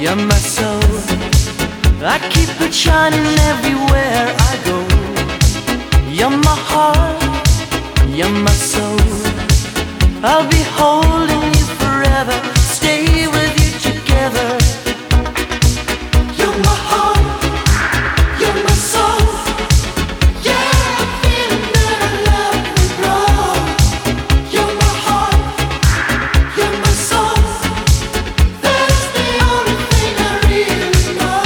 You're my soul. I keep it shining everywhere I go. You're my heart, you're my soul. I'll be holding you forever, stay with you together. You're my heart, you're my soul. Yeah, I'm feeling that I love you, bro. You're my heart, you're my soul. That's the only thing I really know.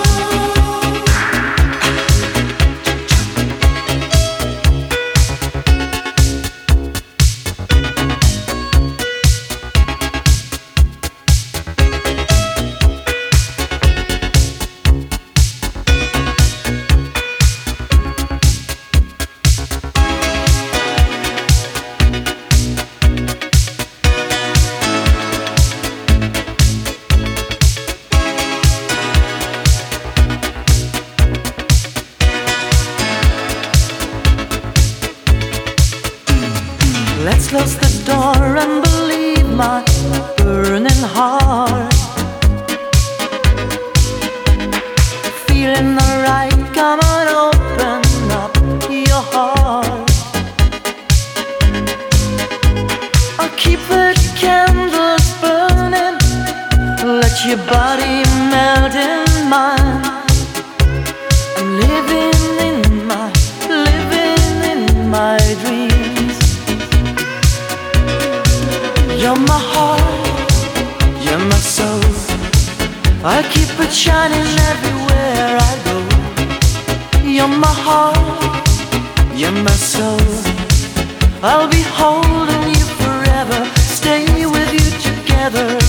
Let's close the door and believe my burning heart. Feeling alright, come on, open up your heart. I'll keep the candles burning, let your body melt in mine. I'm living in my dreams. You're my heart, you're my soul. I keep it shining everywhere I go. You're my heart, you're my soul. I'll be holding you forever, stay with you together.